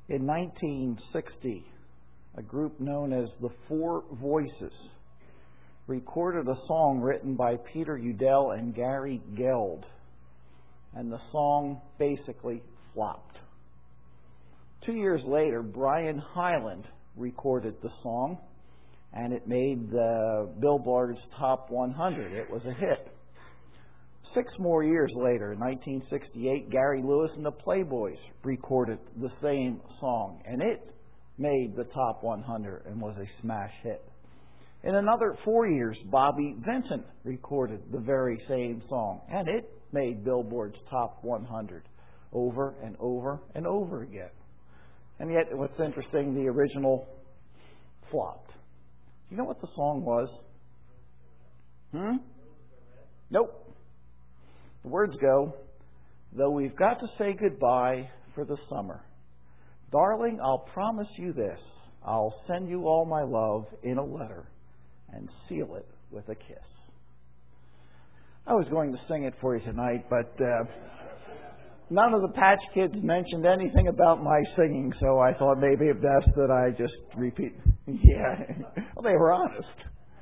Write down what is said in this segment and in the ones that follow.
In 1960, a group known as the Four Voices recorded a song written by Peter Udell and Gary Geld, and the song basically flopped. 2 years later, Brian Hyland recorded the song, and it made the Billboard's Top 100. It was a hit. 6 more years later, in 1968, Gary Lewis and the Playboys recorded the same song, and it made the Top 100 and was a smash hit. In another 4 years, Bobby Vincent recorded the very same song, and it made Billboard's Top 100 over and over and over again. And yet, what's interesting, the original flopped. Do you know what the song was? Nope. The words go, "Though we've got to say goodbye for the summer, darling, I'll promise you this. I'll send you all my love in a letter and seal it with a kiss." I was going to sing it for you tonight, but none of the Patch Kids mentioned anything about my singing, so I thought maybe it's best that I just repeat. Yeah, well, they were honest.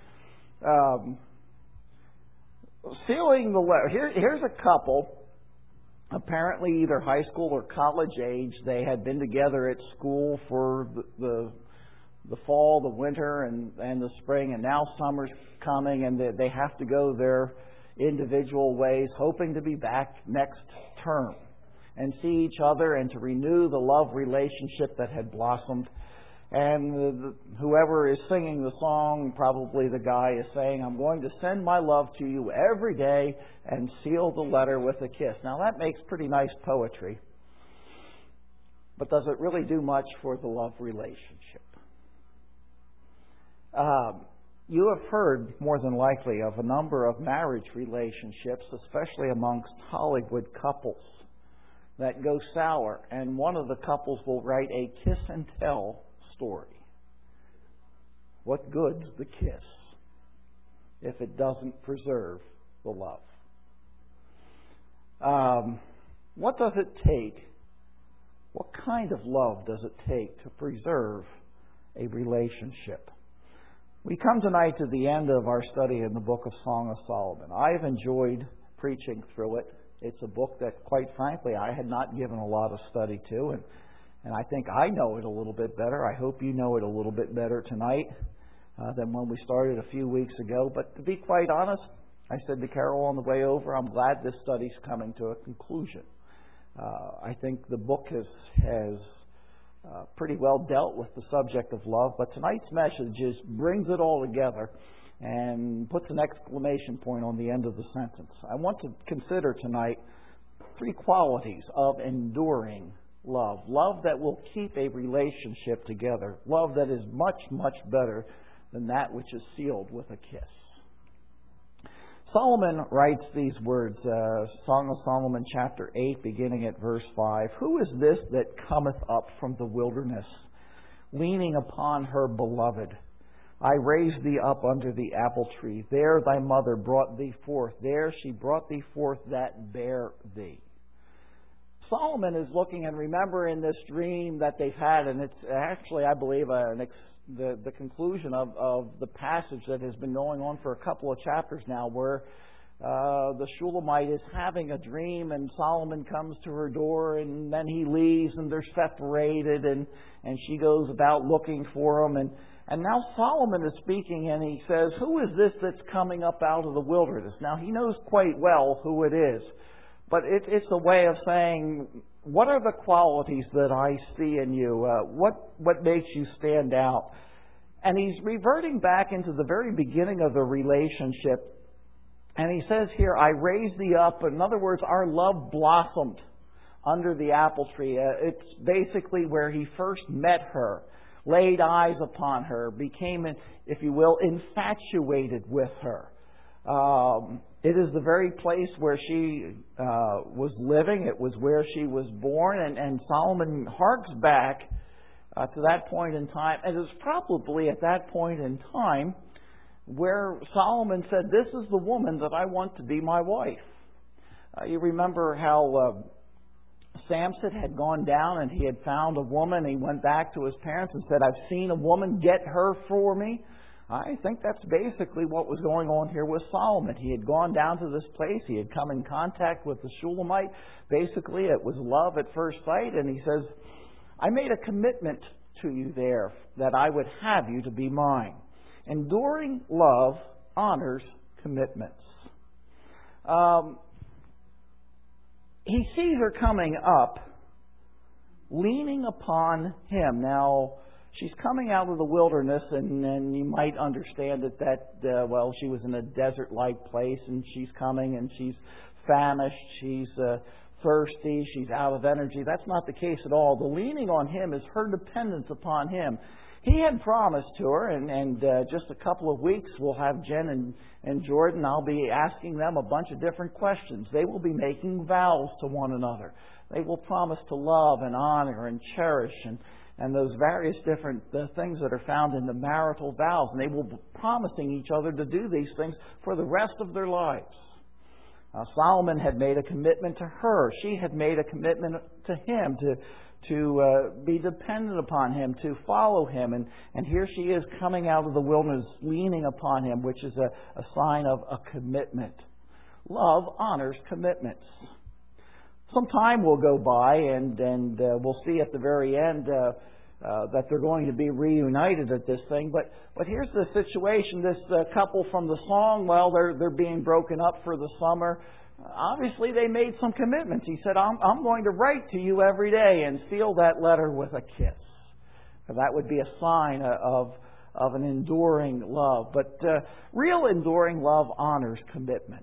Sealing the letter. Here's a couple, apparently either high school or college age. They had been together at school for the fall, the winter, and the spring, and now summer's coming, and they have to go their individual ways, hoping to be back next term and see each other and to renew the love relationship that had blossomed. And whoever is singing the song, probably the guy, is saying, "I'm going to send my love to you every day and seal the letter with a kiss." Now that makes pretty nice poetry. But does it really do much for the love relationship? You have heard, more than likely, of a number of marriage relationships, especially amongst Hollywood couples, that go sour. And one of the couples will write a kiss and tell story. What good's the kiss if it doesn't preserve the love? What does it take? What kind of love does it take to preserve a relationship? We come tonight to the end of our study in the book of Song of Solomon. I've enjoyed preaching through it. It's a book that, quite frankly, I had not given a lot of study to, and I think I know it a little bit better. I hope you know it a little bit better tonight than when we started a few weeks ago. But to be quite honest, I said to Carol on the way over, I'm glad this study's coming to a conclusion. I think the book has pretty well dealt with the subject of love, but tonight's message just brings it all together and puts an exclamation point on the end of the sentence. I want to consider tonight 3 qualities of enduring love. Love that will keep a relationship together. Love that is much, much better than that which is sealed with a kiss. Solomon writes these words, Song of Solomon chapter 8, beginning at verse 5. "Who is this that cometh up from the wilderness, leaning upon her beloved? I raised thee up under the apple tree. There thy mother brought thee forth. There she brought thee forth that bare thee." Solomon is looking and remembering this dream that they've had, and it's actually, I believe, the conclusion of the passage that has been going on for a couple of chapters now, where the Shulamite is having a dream, and Solomon comes to her door, and then he leaves, and they're separated, and she goes about looking for him, and now Solomon is speaking, and he says, "Who is this that's coming up out of the wilderness?" Now, he knows quite well who it is, but it's a way of saying, what are the qualities that I see in you? What makes you stand out? And he's reverting back into the very beginning of the relationship. And he says here, "I raised thee up." In other words, our love blossomed under the apple tree. It's basically where he first met her, laid eyes upon her, became, if you will, infatuated with her. It is the very place where she was living. It was where she was born. And Solomon harks back to that point in time. And it was probably at that point in time where Solomon said, "This is the woman that I want to be my wife." You remember how Samson had gone down and he had found a woman. He went back to his parents and said, I've seen a woman, get her for me. I think that's basically what was going on here with Solomon. He had gone down to this place. He had come in contact with the Shulamite. Basically, it was love at first sight. And he says, I made a commitment to you there that I would have you to be mine. Enduring love honors commitments. He sees her coming up, leaning upon him. Now, she's coming out of the wilderness, and you might understand that she was in a desert-like place, and she's coming, and she's famished, she's thirsty, she's out of energy. That's not the case at all. The leaning on him is her dependence upon him. He had promised to her, and just a couple of weeks we'll have Jen and Jordan. I'll be asking them a bunch of different questions. They will be making vows to one another. They will promise to love and honor and cherish and those various different things that are found in the marital vows. And they will be promising each other to do these things for the rest of their lives. Solomon had made a commitment to her. She had made a commitment to him to be dependent upon him, to follow him. And here she is coming out of the wilderness, leaning upon him, which is a sign of a commitment. Love honors commitments. Some time will go by, and we'll see at the very end that they're going to be reunited at this thing. But here's the situation. This couple from the song, well, they're being broken up for the summer. Obviously, they made some commitments. He said, I'm going to write to you every day and seal that letter with a kiss. That would be a sign of an enduring love. But real enduring love honors commitments.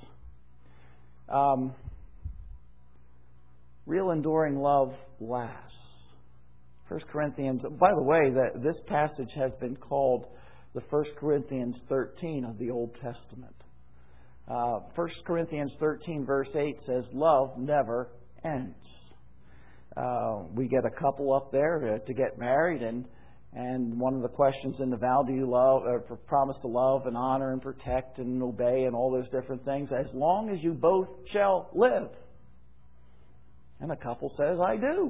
Real enduring love lasts. 1 Corinthians, by the way, this passage has been called the 1 Corinthians 13 of the Old Testament. 1 Corinthians 13 verse 8 says, love never ends. We get a couple up there to get married, and one of the questions in the vow, do you love, or promise to love and honor and protect and obey and all those different things, as long as you both shall live. And the couple says, I do.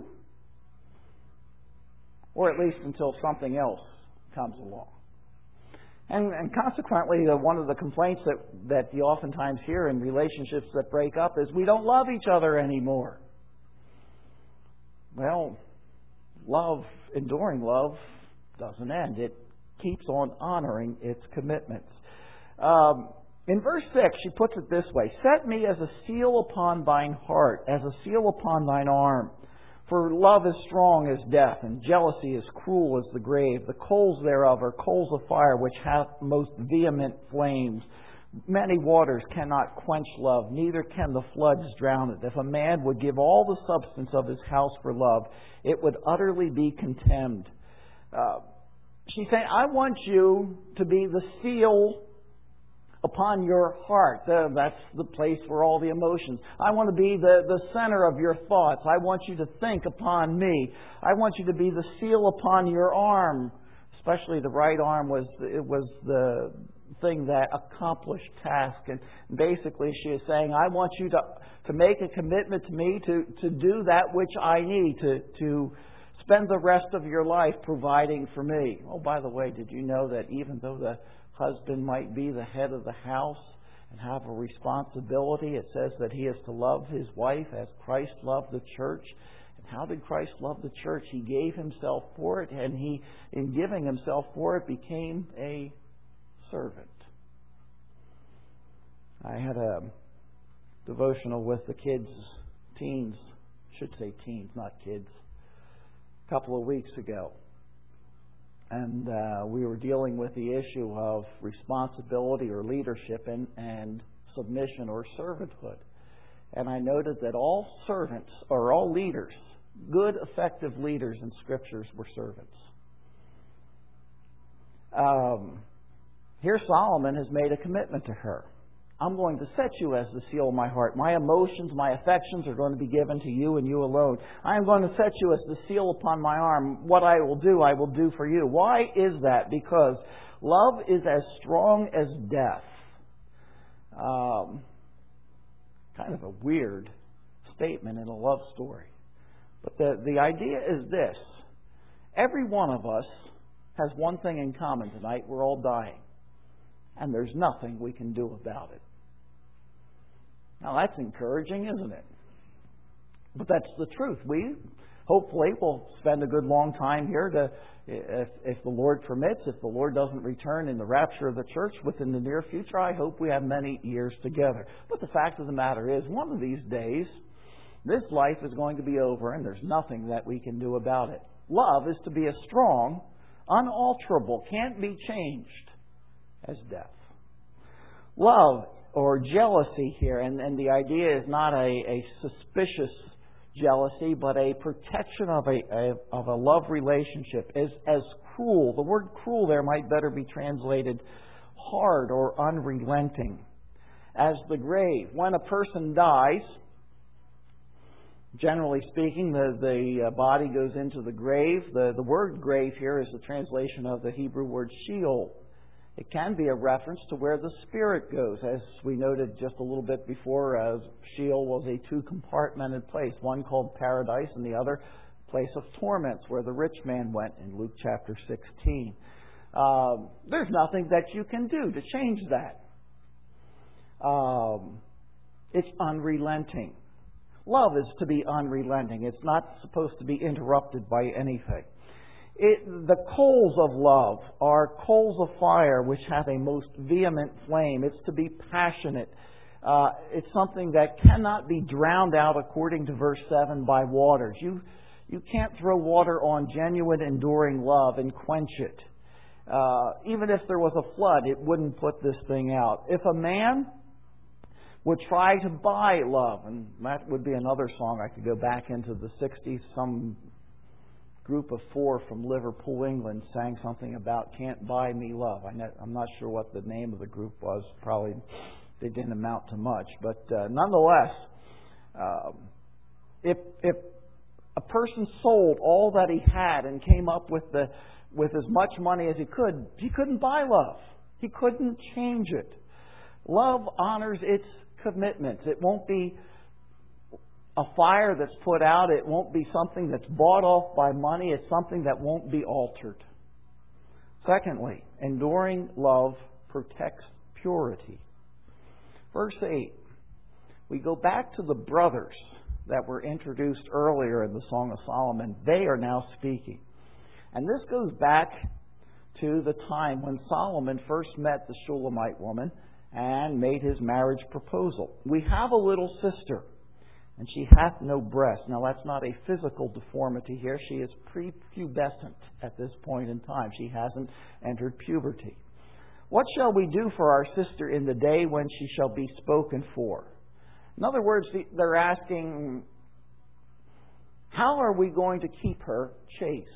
Or at least until something else comes along. And consequently, one of the complaints that you oftentimes hear in relationships that break up is we don't love each other anymore. Well, love, enduring love, doesn't end. It keeps on honoring its commitments. In verse 6, she puts it this way, set me as a seal upon thine heart, as a seal upon thine arm. For love is strong as death, and jealousy is cruel as the grave. The coals thereof are coals of fire, which hath most vehement flames. Many waters cannot quench love, neither can the floods drown it. If a man would give all the substance of his house for love, it would utterly be contemned. She's saying, I want you to be the seal upon your heart. That's the place for all the emotions. I want to be the center of your thoughts. I want you to think upon me. I want you to be the seal upon your arm. Especially the right arm was the thing that accomplished task. And basically she is saying, I want you to make a commitment to me to do that which I need, to spend the rest of your life providing for me. Oh, by the way, did you know that even though the husband might be the head of the house and have a responsibility, it says that he is to love his wife as Christ loved the church. And how did Christ love the church? He gave himself for it, and he, in giving himself for it, became a servant. I had a devotional with the teens, not kids, a couple of weeks ago. And we were dealing with the issue of responsibility or leadership and submission or servanthood. And I noted that all servants, or all leaders, good, effective leaders in Scriptures were servants. Here Solomon has made a commitment to her. I'm going to set you as the seal of my heart. My emotions, my affections are going to be given to you and you alone. I am going to set you as the seal upon my arm. What I will do for you. Why is that? Because love is as strong as death. Kind of a weird statement in a love story. But the idea is this. Every one of us has one thing in common tonight. We're all dying. And there's nothing we can do about it. Now that's encouraging, isn't it? But that's the truth. We hopefully will spend a good long time here if the Lord permits, if the Lord doesn't return in the rapture of the church within the near future, I hope we have many years together. But the fact of the matter is, one of these days, this life is going to be over and there's nothing that we can do about it. Love is to be as strong, unalterable, can't be changed as death. Love or jealousy here, and the idea is not a suspicious jealousy, but a protection of a love relationship, is as cruel. The word cruel there might better be translated hard or unrelenting. As the grave. When a person dies, generally speaking, the body goes into the grave. The word grave here is the translation of the Hebrew word Sheol. It can be a reference to where the spirit goes. As we noted just a little bit before, Sheol was a two-compartmented place, one called paradise and the other place of torments, where the rich man went in Luke chapter 16. There's nothing that you can do to change that. It's unrelenting. Love is to be unrelenting. It's not supposed to be interrupted by anything. The coals of love are coals of fire which have a most vehement flame. It's to be passionate. It's something that cannot be drowned out, according to verse 7, by waters. You can't throw water on genuine, enduring love and quench it. Even if there was a flood, it wouldn't put this thing out. If a man would try to buy love, and that would be another song. I could go back into the 60s. Some group of 4 from Liverpool, England, sang something about "Can't Buy Me Love." I'm not sure what the name of the group was. Probably they didn't amount to much. But nonetheless, if a person sold all that he had and came up with as much money as he couldn't buy love. He couldn't change it. Love honors its commitments. It won't be a fire that's put out. It won't be something that's bought off by money. It's something that won't be altered. Secondly, enduring love protects purity. Verse 8, we go back to the brothers that were introduced earlier in the Song of Solomon. They are now speaking. And this goes back to the time when Solomon first met the Shulamite woman and made his marriage proposal. We have a little sister, and she hath no breast. Now, that's not a physical deformity here. She is prepubescent at this point in time. She hasn't entered puberty. What shall we do for our sister in the day when she shall be spoken for? In other words, they're asking, how are we going to keep her chaste?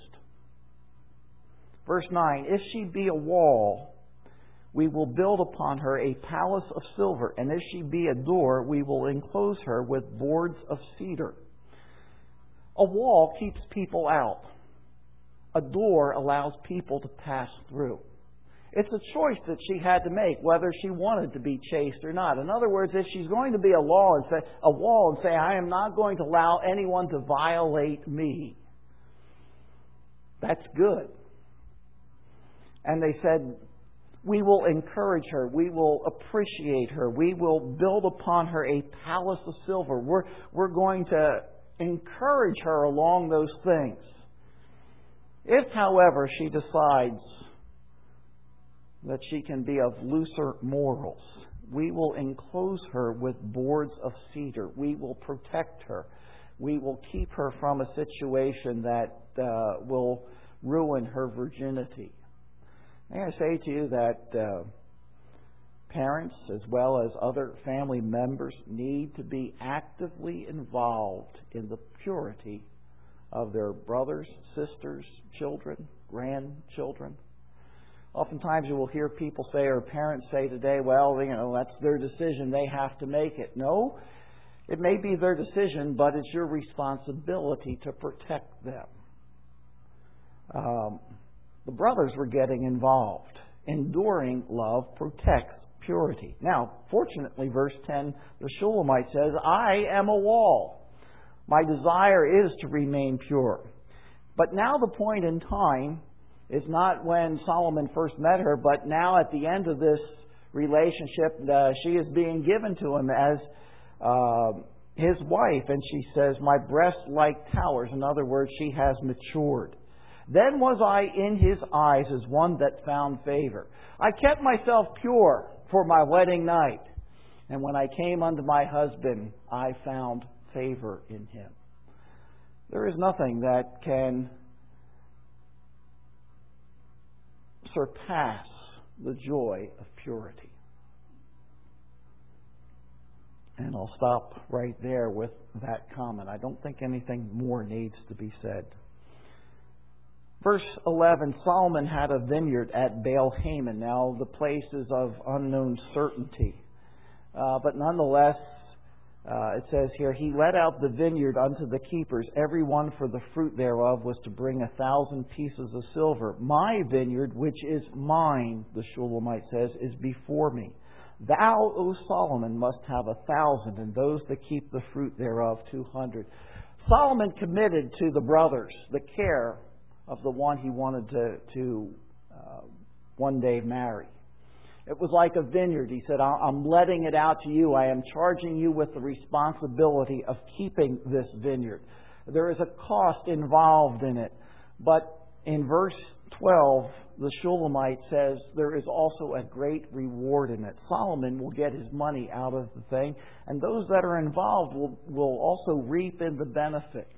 Verse 9, if she be a wall, we will build upon her a palace of silver, and if she be a door, we will enclose her with boards of cedar. A wall keeps people out. A door allows people to pass through. It's a choice that she had to make, whether she wanted to be chaste or not. In other words, if she's going to be a wall and say, I am not going to allow anyone to violate me, that's good. And they said, we will encourage her. We will appreciate her. We will build upon her a palace of silver. We're going to encourage her along those things. If, however, she decides that she can be of looser morals, we will enclose her with boards of cedar. We will protect her. We will keep her from a situation that will ruin her virginity. May I say to you that parents, as well as other family members, need to be actively involved in the purity of their brothers, sisters, children, grandchildren. Oftentimes you will hear people say, or parents say today, well, that's their decision. They have to make it. No, it may be their decision, but it's your responsibility to protect them. The brothers were getting involved. Enduring love protects purity. Now, fortunately, verse 10, the Shulamite says, I am a wall. My desire is to remain pure. But now the point in time is not when Solomon first met her, but now at the end of this relationship, she is being given to him as his wife. And she says, my breasts like towers. In other words, she has matured. Then was I in his eyes as one that found favor. I kept myself pure for my wedding night. And when I came unto my husband, I found favor in him. There is nothing that can surpass the joy of purity. And I'll stop right there with that comment. I don't think anything more needs to be said. Verse 11, Solomon had a vineyard at Baal Hamon. Now, the place is of unknown certainty. But nonetheless, it says here, he let out the vineyard unto the keepers. Every one for the fruit thereof was to bring 1,000 pieces of silver. My vineyard, which is mine, the Shulamite says, is before me. Thou, O Solomon, must have 1,000, and those that keep the fruit thereof 200. Solomon committed to the brothers the care of the one he wanted to one day marry. It was like a vineyard. He said, I'm letting it out to you. I am charging you with the responsibility of keeping this vineyard. There is a cost involved in it. But in verse 12, the Shulamite says there is also a great reward in it. Solomon will get his money out of the thing, and those that are involved will also reap in the benefits.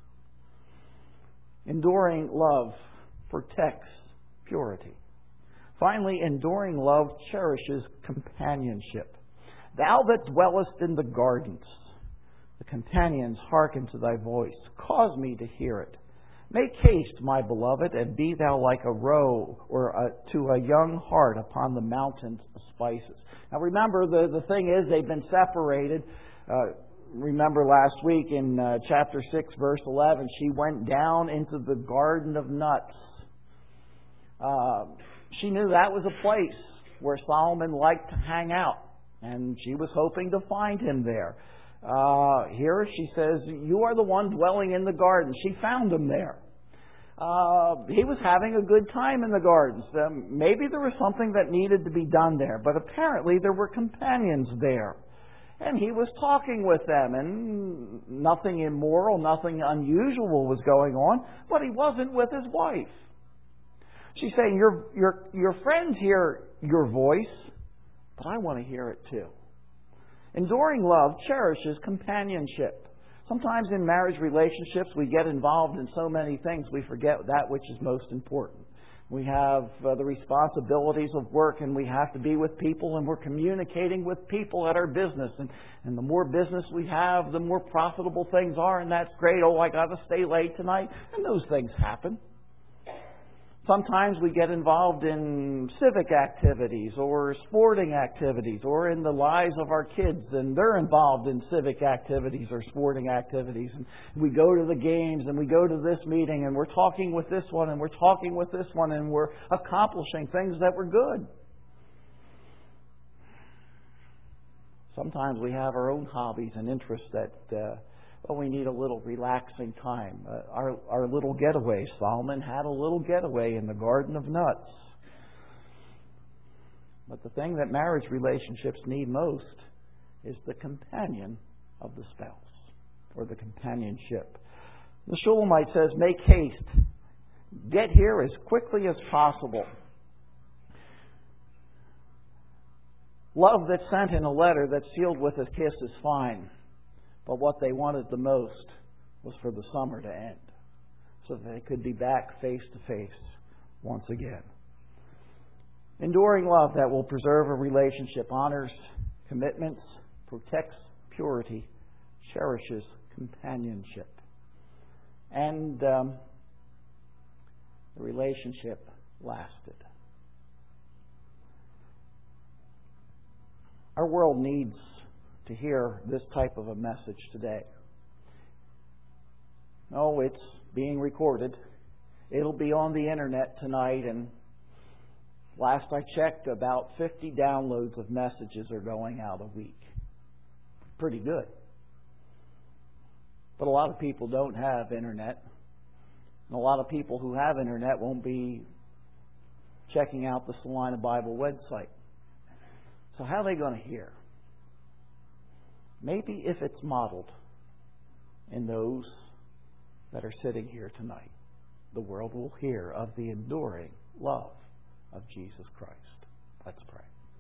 Enduring love protects purity. Finally, enduring love cherishes companionship. Thou that dwellest in the gardens, the companions hearken to thy voice. Cause me to hear it. Make haste, my beloved, and be thou like a roe to a young hart upon the mountains of spices. Now remember, the thing is, they've been separated. Remember last week in chapter 6, verse 11, she went down into the garden of nuts. She knew that was a place where Solomon liked to hang out, and she was hoping to find him there. Here she says, you are the one dwelling in the garden. She found him there. He was having a good time in the gardens. Maybe there was something that needed to be done there, but apparently there were companions there. And he was talking with them, and nothing immoral, nothing unusual was going on, but he wasn't with his wife. She's saying, your friends hear your voice, but I want to hear it too. Enduring love cherishes companionship. Sometimes in marriage relationships we get involved in so many things we forget that which is most important. We have the responsibilities of work, and we have to be with people, and we're communicating with people at our business. And the more business we have, the more profitable things are, and that's great. Oh, I got to stay late tonight. And those things happen. Sometimes we get involved in civic activities or sporting activities, or in the lives of our kids, and they're involved in civic activities or sporting activities. And we go to the games, and we go to this meeting, and we're talking with this one, and we're talking with this one, and we're accomplishing things that were good. Sometimes we have our own hobbies and interests that we need a little relaxing time. Our little getaway. Solomon had a little getaway in the Garden of Nuts. But the thing that marriage relationships need most is the companion of the spouse, or the companionship. The Shulamite says, make haste. Get here as quickly as possible. Love that's sent in a letter that's sealed with a kiss is fine. But what they wanted the most was for the summer to end, so that they could be back face to face once again. Enduring love that will preserve a relationship honors commitments, protects purity, cherishes companionship. And the relationship lasted. Our world needs to hear this type of a message today. No, it's being recorded. It'll be on the internet tonight, and last I checked, about 50 downloads of messages are going out a week. Pretty good. But a lot of people don't have internet. And a lot of people who have internet won't be checking out the Salina Bible website. So how are they going to hear? Maybe if it's modeled in those that are sitting here tonight, the world will hear of the enduring love of Jesus Christ. Let's pray.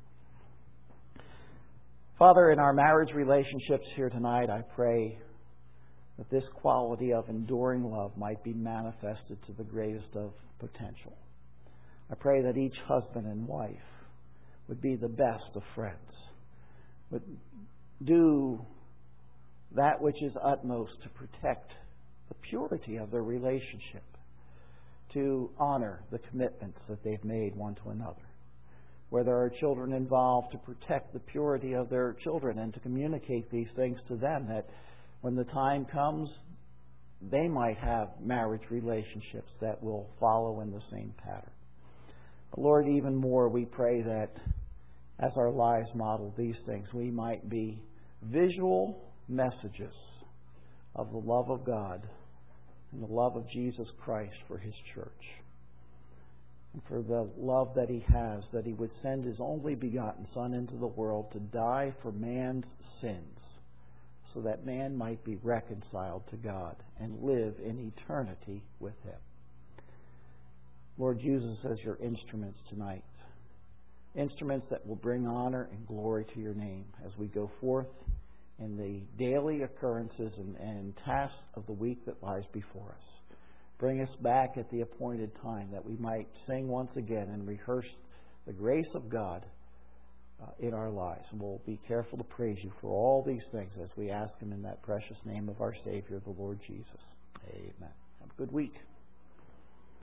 Father, in our marriage relationships here tonight, I pray that this quality of enduring love might be manifested to the greatest of potential. I pray that each husband and wife would be the best of friends, would do that which is utmost to protect the purity of their relationship, to honor the commitments that they've made one to another. Where there are children involved, to protect the purity of their children and to communicate these things to them, that when the time comes, they might have marriage relationships that will follow in the same pattern. But Lord, even more, we pray that as our lives model these things, we might be visual messages of the love of God and the love of Jesus Christ for His church. And for the love that He has, that He would send His only begotten Son into the world to die for man's sins, so that man might be reconciled to God and live in eternity with Him. Lord, use us as your instruments tonight. Instruments that will bring honor and glory to your name as we go forth in the daily occurrences and tasks of the week that lies before us. Bring us back at the appointed time that we might sing once again and rehearse the grace of God in our lives. And we'll be careful to praise you for all these things as we ask them in that precious name of our Savior, the Lord Jesus. Amen. Have a good week.